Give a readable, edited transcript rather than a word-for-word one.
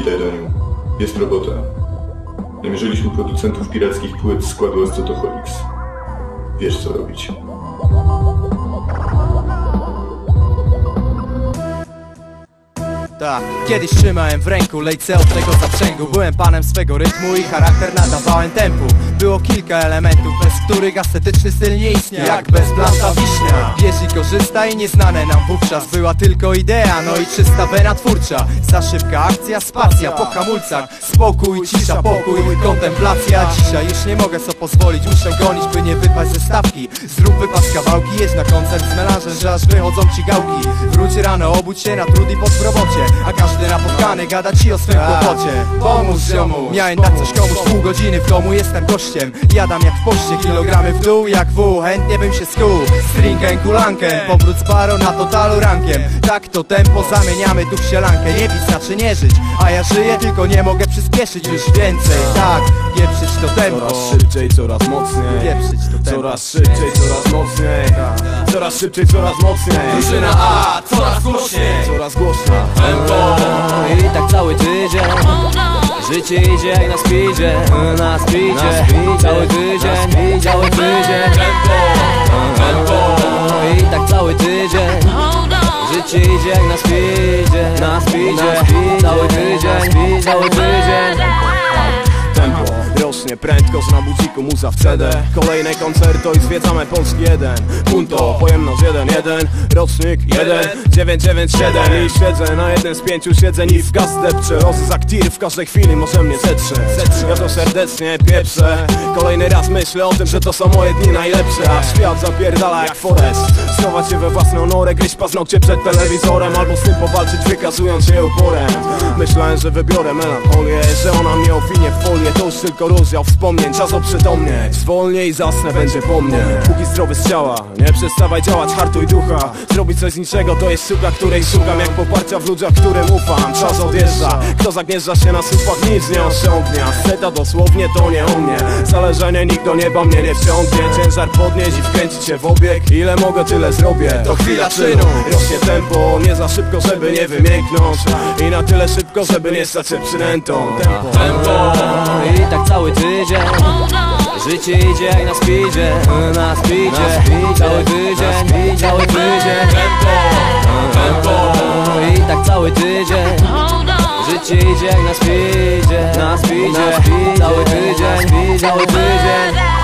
Witaj, Daniu. Jest robota. Namierzyliśmy producentów pirackich płyt z składu Ascetoholics. Wiesz, co robić. Tak, kiedyś trzymałem w ręku lejce od tego zaprzęgu. Byłem panem swego rytmu i charakter nadawałem tempu. Było kilka elementów, bez których ascetyczny styl nie istniał. Jak bez blanta wiśnia. Bierz i korzystaj, nieznane nam wówczas była tylko idea, no i czysta wena twórcza. Za szybka akcja, spacja, po hamulcach. Spokój, cisza, pokój, kontemplacja. Dzisiaj już nie mogę sobie pozwolić, muszę gonić, by nie wypaść ze stawki. Zrób wypad kawałki, jedź na koncert z melanżem, że aż wychodzą ci gałki. Wróć rano, obudź się na trud i pod w robocie, a każdy napotkany gada ci o swym kłopocie. Pomóż ziomu, miałem dać coś komuś, pół godziny w domu, jestem gościem. Jadam jak w poście, kilogramy w dół jak wół, chętnie bym się skuł. Stringę, kulankę, powrót z baru na totalu rankiem. Tak to tempo, zamieniamy tu w sielankę. Nie pić znaczy nie żyć, a ja żyję, tylko nie mogę przyspieszyć już więcej. Tak, pieprzyć to tempo. Coraz szybciej, coraz mocniej. Pieprzyć to tempo. Coraz szybciej, coraz mocniej. Coraz szybciej, coraz mocniej. Drużyna A, coraz głośniej. Coraz głośniej. I tak cały tydzień życie idzie jak na speedzie. Na speedzie. Cały tydzień, cały tydzień. I tak cały tydzień życie idzie jak na speedzie. Na speedzie. Cały tydzień, cały tydzień. Tempo rośnie prędko, na budziku muza w CD. Kolejne koncerto i zwiedzamy Polski 1. Punto, pojemność 1-1. Rocznik 1-997. I siedzę na jeden z 5 siedzeń i w gaz depczę. Rozy za tir w każdej chwili może mnie zetrze. Ja to serdecznie pieprzę. Kolejny raz myślę o tym, że to są moje dni najlepsze. A świat zapierdala jak Forest. Schować się we własną norę, gryźć paznokcie przed telewizorem, albo z tym powalczyć, wykazując się uporem. Myślałem, że wybiorę melancholię, że ona mnie owinie w folię. To już tylko rozdział wspomnień, czas oprzytomnieć. Zwolnię i zasnę, będzie po mnie. Póki zdrowy z ciała, nie przestawaj działać, hartuj ducha. Zrobić coś z niczego to jest sztuka, której szukam. Jak poparcia w ludziach, którym ufam. Czas odjeżdża, kto zagnieżdża się na słupach, nic nie osiągnie. Asceta dosłownie to nie o mnie. Zależenie nikt do nieba mnie nie wciągnie. Ciężar podnieść i wkręcić się w obieg. Ile mogę, tyle zrobię, to chwila czynu. Rośnie tempo, nie za szybko, żeby nie wymięknąć. I na tyle szybko, żeby nie stać się przynętą. Tempo. I tak cały tydzień życie idzie jak na speedzie. Na speedzie. Cały tydzień, cały tydzień. I tak cały tydzień życie idzie jak na speedzie. Na speedzie. Cały tydzień, cały tydzień.